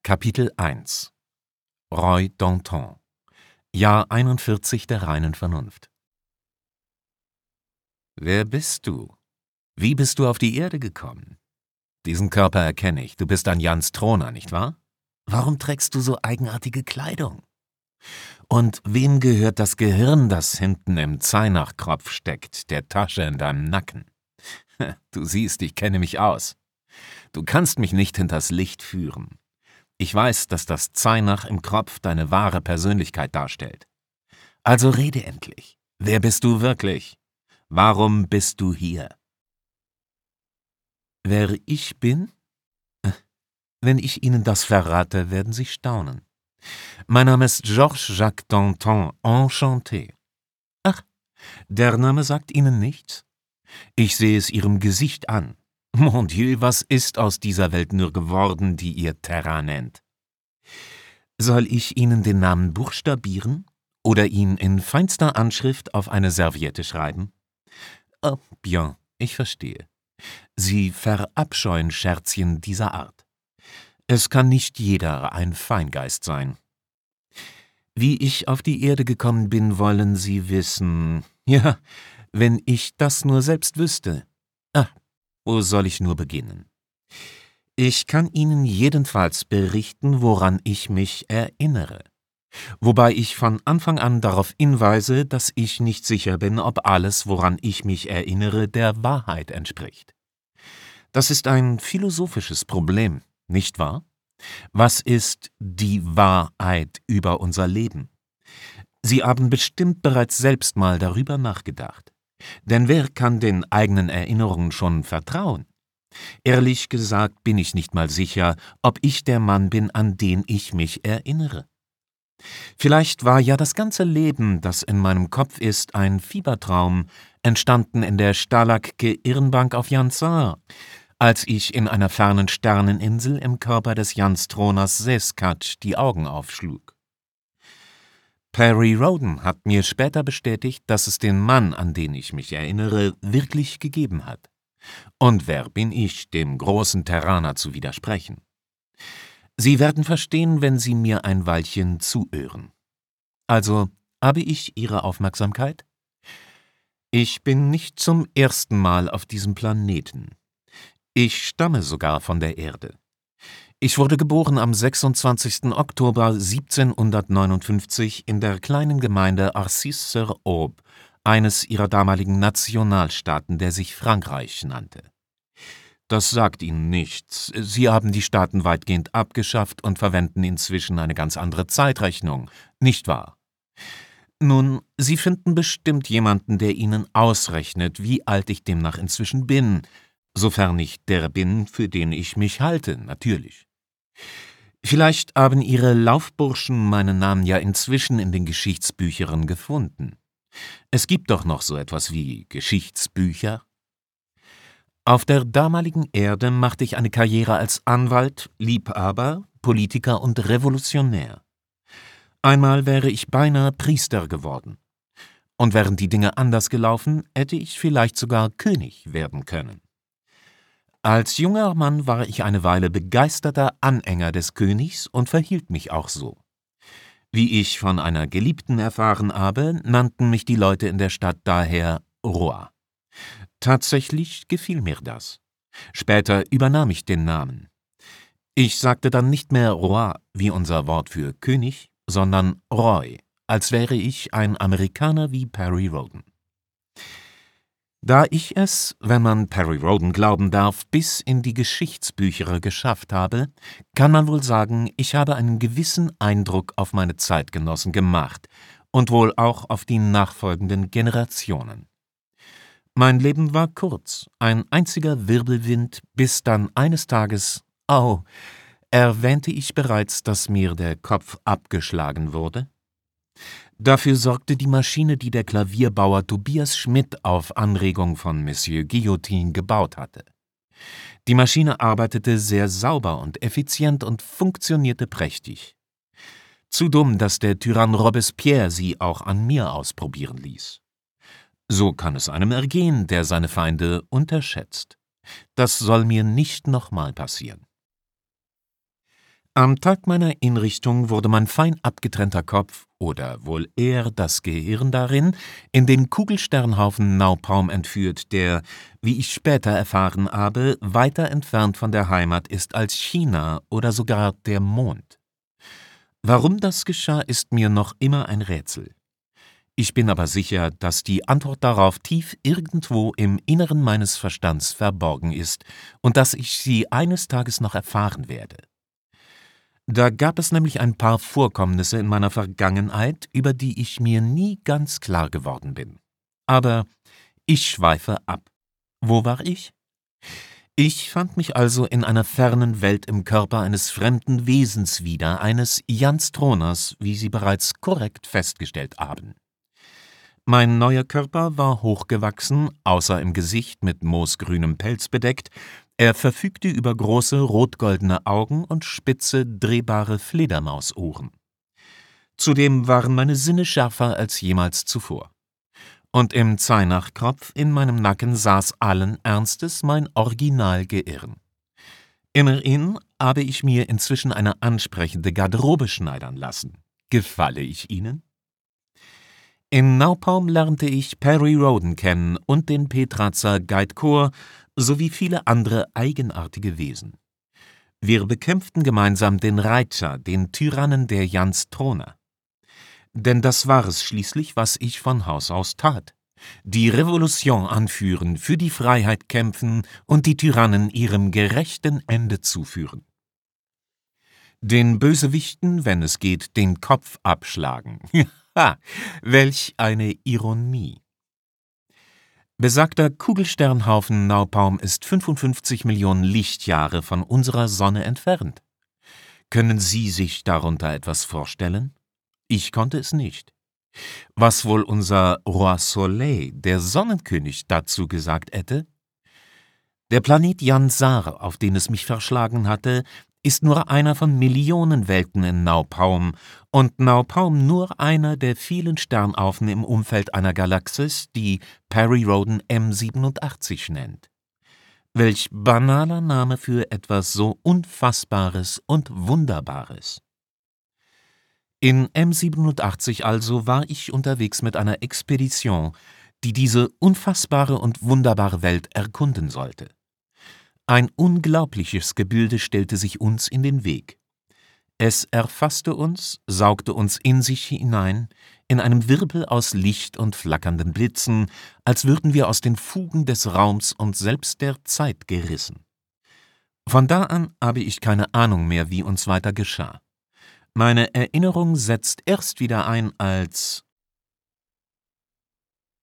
Kapitel 1 Roy Danton Jahr 41 der reinen Vernunft. Wer bist du? Wie bist du auf die Erde gekommen? Diesen Körper erkenne ich. Du bist ein Janstroner, nicht wahr? Warum trägst du so eigenartige Kleidung? Und wem gehört das Gehirn, das hinten im Zainach-Kropf steckt, der Tasche in deinem Nacken? Du siehst, ich kenne mich aus. Du kannst mich nicht hinters Licht führen. Ich weiß, dass das Zainach im Kropf deine wahre Persönlichkeit darstellt. Also rede endlich. Wer bist du wirklich? Warum bist du hier? Wer ich bin? Wenn ich Ihnen das verrate, werden Sie staunen. Mein Name ist Georges-Jacques Danton, enchanté. Ach, der Name sagt Ihnen nichts? Ich sehe es Ihrem Gesicht an. Mon Dieu, was ist aus dieser Welt nur geworden, die ihr Terrain nennt? Soll ich Ihnen den Namen buchstabieren oder ihn in feinster Anschrift auf eine Serviette schreiben? Oh, bien, ich verstehe. Sie verabscheuen Scherzchen dieser Art. Es kann nicht jeder ein Feingeist sein. Wie ich auf die Erde gekommen bin, wollen Sie wissen. Ja, wenn ich das nur selbst wüsste. Wo soll ich nur beginnen? Ich kann Ihnen jedenfalls berichten, woran ich mich erinnere. Wobei ich von Anfang an darauf hinweise, dass ich nicht sicher bin, ob alles, woran ich mich erinnere, der Wahrheit entspricht. Das ist ein philosophisches Problem, nicht wahr? Was ist die Wahrheit über unser Leben? Sie haben bestimmt bereits selbst mal darüber nachgedacht. Denn wer kann den eigenen Erinnerungen schon vertrauen? Ehrlich gesagt bin ich nicht mal sicher, ob ich der Mann bin, an den ich mich erinnere. Vielleicht war ja das ganze Leben, das in meinem Kopf ist, ein Fiebertraum, entstanden in der Stalag-Irrenbank auf Jansar, als ich in einer fernen Sterneninsel im Körper des Janstroners Seskat die Augen aufschlug. Perry Rhodan hat mir später bestätigt, dass es den Mann, an den ich mich erinnere, wirklich gegeben hat. Und wer bin ich, dem großen Terraner zu widersprechen? Sie werden verstehen, wenn Sie mir ein Weilchen zuhören. Also, habe ich Ihre Aufmerksamkeit? Ich bin nicht zum ersten Mal auf diesem Planeten. Ich stamme sogar von der Erde. Ich wurde geboren am 26. Oktober 1759 in der kleinen Gemeinde Arcis-sur-Aube, eines ihrer damaligen Nationalstaaten, der sich Frankreich nannte. Das sagt Ihnen nichts. Sie haben die Staaten weitgehend abgeschafft und verwenden inzwischen eine ganz andere Zeitrechnung, nicht wahr? Nun, Sie finden bestimmt jemanden, der Ihnen ausrechnet, wie alt ich demnach inzwischen bin, sofern ich der bin, für den ich mich halte, natürlich. Vielleicht haben Ihre Laufburschen meinen Namen ja inzwischen in den Geschichtsbüchern gefunden. Es gibt doch noch so etwas wie Geschichtsbücher. Auf der damaligen Erde machte ich eine Karriere als Anwalt, Liebhaber, Politiker und Revolutionär. Einmal wäre ich beinahe Priester geworden. Und wären die Dinge anders gelaufen, hätte ich vielleicht sogar König werden können. Als junger Mann war ich eine Weile begeisterter Anhänger des Königs und verhielt mich auch so. Wie ich von einer Geliebten erfahren habe, nannten mich die Leute in der Stadt daher Roi. Tatsächlich gefiel mir das. Später übernahm ich den Namen. Ich sagte dann nicht mehr Roi wie unser Wort für König, sondern Roy, als wäre ich ein Amerikaner wie Perry Rhodan. Da ich es, wenn man Perry Rhodan glauben darf, bis in die Geschichtsbücher geschafft habe, kann man wohl sagen, ich habe einen gewissen Eindruck auf meine Zeitgenossen gemacht und wohl auch auf die nachfolgenden Generationen. Mein Leben war kurz, ein einziger Wirbelwind, bis dann eines Tages, erwähnte ich bereits, dass mir der Kopf abgeschlagen wurde? Dafür sorgte die Maschine, die der Klavierbauer Tobias Schmidt auf Anregung von Monsieur Guillotin gebaut hatte. Die Maschine arbeitete sehr sauber und effizient und funktionierte prächtig. Zu dumm, dass der Tyrann Robespierre sie auch an mir ausprobieren ließ. So kann es einem ergehen, der seine Feinde unterschätzt. Das soll mir nicht nochmal passieren. Am Tag meiner Hinrichtung wurde mein fein abgetrennter Kopf, oder wohl eher das Gehirn darin, in den Kugelsternhaufen Naupaum entführt, der, wie ich später erfahren habe, weiter entfernt von der Heimat ist als China oder sogar der Mond. Warum das geschah, ist mir noch immer ein Rätsel. Ich bin aber sicher, dass die Antwort darauf tief irgendwo im Inneren meines Verstands verborgen ist und dass ich sie eines Tages noch erfahren werde. Da gab es nämlich ein paar Vorkommnisse in meiner Vergangenheit, über die ich mir nie ganz klar geworden bin. Aber ich schweife ab. Wo war ich? Ich fand mich also in einer fernen Welt im Körper eines fremden Wesens wieder, eines Janstroners, wie Sie bereits korrekt festgestellt haben. Mein neuer Körper war hochgewachsen, außer im Gesicht mit moosgrünem Pelz bedeckt. Er verfügte über große rot-goldene Augen und spitze, drehbare Fledermausohren. Zudem waren meine Sinne schärfer als jemals zuvor. Und im Zainachkropf in meinem Nacken saß allen Ernstes mein Originalgehirn. Immerhin habe ich mir inzwischen eine ansprechende Garderobe schneidern lassen. Gefalle ich Ihnen? In Naupaum lernte ich Perry Rhodan kennen und den Petrazer Geitkhor sowie viele andere eigenartige Wesen. Wir bekämpften gemeinsam den Reiter, den Tyrannen der Janstroner. Denn das war es schließlich, was ich von Haus aus tat: die Revolution anführen, für die Freiheit kämpfen und die Tyrannen ihrem gerechten Ende zuführen. Den Bösewichten, wenn es geht, den Kopf abschlagen. Ha, welch eine Ironie! Besagter Kugelsternhaufen Naupaum ist 55 Millionen Lichtjahre von unserer Sonne entfernt. Können Sie sich darunter etwas vorstellen? Ich konnte es nicht. Was wohl unser Roi Soleil, der Sonnenkönig, dazu gesagt hätte? Der Planet Jansar, auf den es mich verschlagen hatte, ist nur einer von Millionen Welten in Naupaum und Naupaum nur einer der vielen Sternhaufen im Umfeld einer Galaxis, die Perry Rhodan M87 nennt. Welch banaler Name für etwas so Unfassbares und Wunderbares. In M87 also war ich unterwegs mit einer Expedition, die diese unfassbare und wunderbare Welt erkunden sollte. Ein unglaubliches Gebilde stellte sich uns in den Weg. Es erfasste uns, saugte uns in sich hinein, in einem Wirbel aus Licht und flackernden Blitzen, als würden wir aus den Fugen des Raums und selbst der Zeit gerissen. Von da an habe ich keine Ahnung mehr, wie uns weiter geschah. Meine Erinnerung setzt erst wieder ein, als